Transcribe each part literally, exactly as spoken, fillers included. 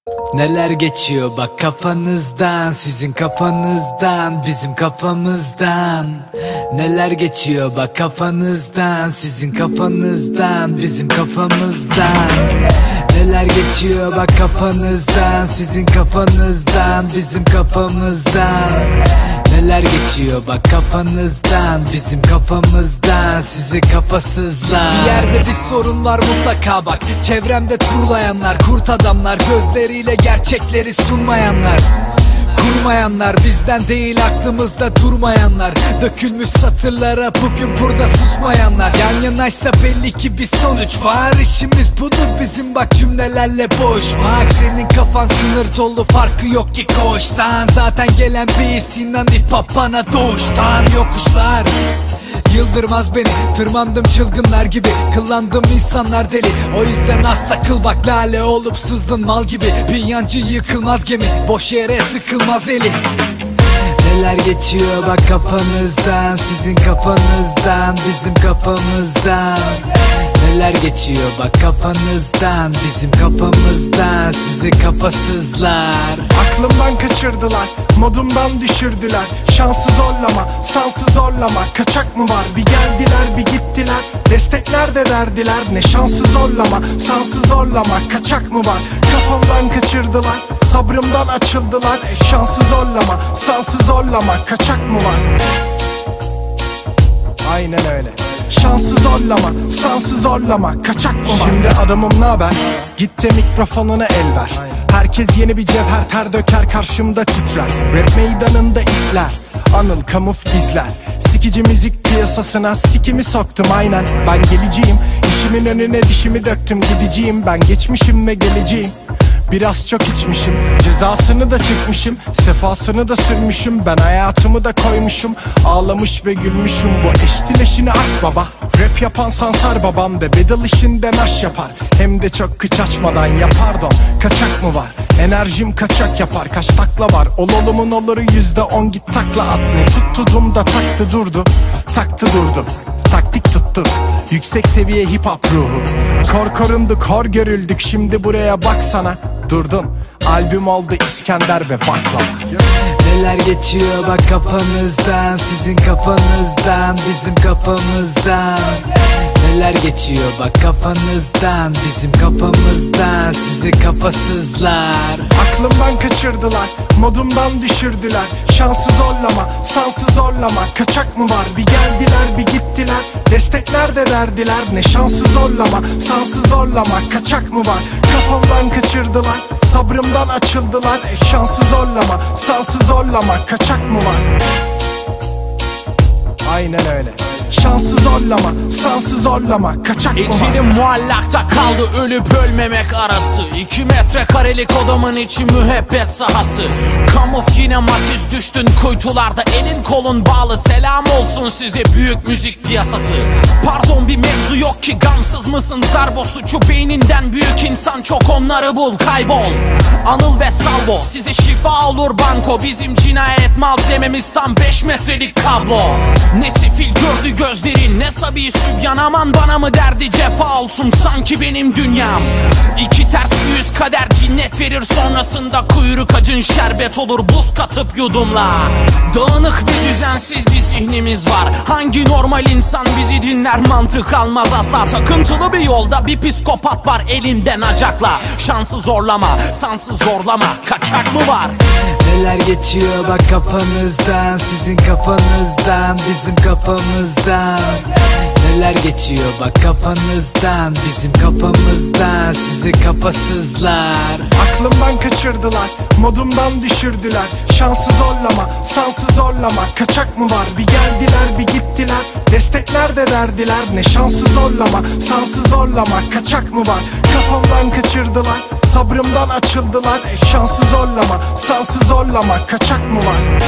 Neler geçiyor bak kafanızdan, sizin kafanızdan, bizim kafamızdan. Neler geçiyor bak kafanızdan, sizin kafanızdan, bizim kafamızdan. Neler geçiyor bak kafanızdan, sizin kafanızdan, bizim kafamızdan. Neler geçiyor bak kafanızdan, bizim kafamızdan, sizi kafasızlar. Bir yerde bir sorun var mutlaka bak. Çevremde turlayanlar, kurt adamlar, gözleriyle gerçekleri sunmayanlar, kurmayanlar, bizden değil aklımızda durmayanlar, dökülmüş satırlara bugün burada susmayanlar. Yan yanaysa belli ki bir sonuç var. İşimiz budur bizim bak, cümlelerle boğuşmak. Senin kafan sınır dolu, farkı yok ki koğuştan. Zaten gelen bir Sinan hip hop bana doğuştan. Yokuşlar yıldırmaz beni, tırmandım çılgınlar gibi, kıllandım insanlar deli. O yüzden az takıl bak, lale olup sızdın mal gibi. Bir yancı yıkılmaz gemi, boş yere sıkılmaz eli. Neler geçiyor bak kafanızdan, sizin kafanızdan, bizim kafamızdan. Neler geçiyor bak kafanızdan, bizim kafamızdan, sizi kafasızlar. Aklımdan kaçırdılar, modumdan düşürdüler. Şansı zorlama, sansı zorlama. Kaçak mı var? Bir geldiler bir gittiler. Destekler de derdiler. Ne şansı zorlama, sansı zorlama. Kaçak mı var? Kafamdan kaçırdılar, sabrımdan açıldılar. Şansı zorlama, sansı zorlama. Kaçak mı var? Aynen öyle. Şansı zorlama, sansı zorlama. Kaçak mı var? Şimdi adamım naber? Gitti mikrofonuna el ver. Herkes yeni bir cevher, ter döker karşımda titrer. Rap meydanında itler, Anıl Kamuf bizler. Sikici müzik piyasasına sikimi soktum aynen. Ben geleceğim, işimin önüne dişimi döktüm. Gideceğim, ben geçmişim ve geleceğim. Biraz çok içmişim, cezasını da çekmişim, sefasını da sürmüşüm. Ben hayatımı da koymuşum, ağlamış ve gülmüşüm. Bu eştileşini ak baba. Rap yapan Sansar babam da battle işinden aş yapar. Hem de çok kıç açmadan ya pardon. Kaçak mı var? Enerjim kaçak yapar. Kaç takla var? Ololumun oluru yüzde on, git takla at. Ne tuttudum da taktı durdu, taktı durdu. Taktik tuttu, yüksek seviye hip hop ruhu. Kor korunduk, hor görüldük, şimdi buraya baksana. Durdun, albüm oldu İskender ve baklava. Neler geçiyor bak kafanızdan, sizin kafanızdan, bizim kafamızdan. Neler geçiyor bak kafanızdan, bizim kafamızdan, sizi kafasızlar. Aklımdan kaçırdılar, modumdan düşürdüler. Şansı zorlama, sansı zorlama. Kaçak mı var? Bir geldiler bir gittiler. Destekler de derdiler. Ne şansı zorlama, sansı zorlama. Kaçak mı var? Kafamdan kaçırdılar, sabrımdan açıldılar. Şansı zorlama, sansı zorlama. Kaçak mı var? Aynen öyle. Şansı zorlama, sansı zorlama. Kaçak mı var? İçinim muallakta kaldı, ölüp ölmemek arası. İki metre karelik odamın içi müebbet sahası. Kamuf yine matiz düştün kuytularda. Elin kolun bağlı, selam olsun size büyük müzik piyasası. Pardon bir mevzu yok ki, gamsız mısın zarbo? Suçu beyninden büyük insan çok, onları bul kaybol. Anıl ve salvo size şifa olur banko. Bizim cinayet malzememiz tam beş metrelik kablo. Ne sefil gördü gözlerin, ne sabi sübyan. Aman bana mı derdi cefa olsun sanki benim dünyam. İki ters bir yüz kader cinnet verir, sonrasında kuyruk acın şerbet olur buz katıp yudumla. Dağınık ve düzensiz bir zihnimiz var. Hangi normal insan bizi dinler, mantık almaz asla. Takıntılı bir yolda bir psikopat var elinden acakla. Şansı zorlama, sansı zorlama. Kaçak mı var? Neler geçiyor bak kafanızdan, sizin kafanızdan, bizim kafamızdan. Neler geçiyor bak kafanızdan, bizim kafamızdan, sizi kafasızlar. Aklımdan kaçırdılar, modumdan düşürdüler. Şansı zorlama, sansı zorlama. Kaçak mı var? Bir geldiler bir gittiler. Destekler de derdiler. Ne şansı zorlama, sansı zorlama. Kaçak mı var? Kafamdan kaçırdılar, sabrımdan açıldılar. Şansı zorlama, sansı zorlama. Kaçak mı var?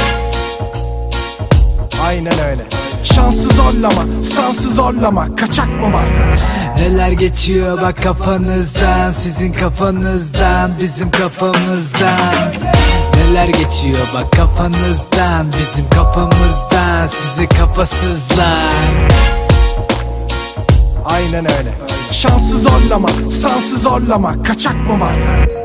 Aynen öyle. Şansı zorlama, sansı zorlama. Kaçak mı var? Neler geçiyor bak kafanızdan, sizin kafanızdan, bizim kafamızdan. Neler geçiyor bak kafanızdan, bizim kafamızdan, sizi kafasızlar. Aynen öyle. Şansı zorlama, sansı zorlama. Kaçak mı var?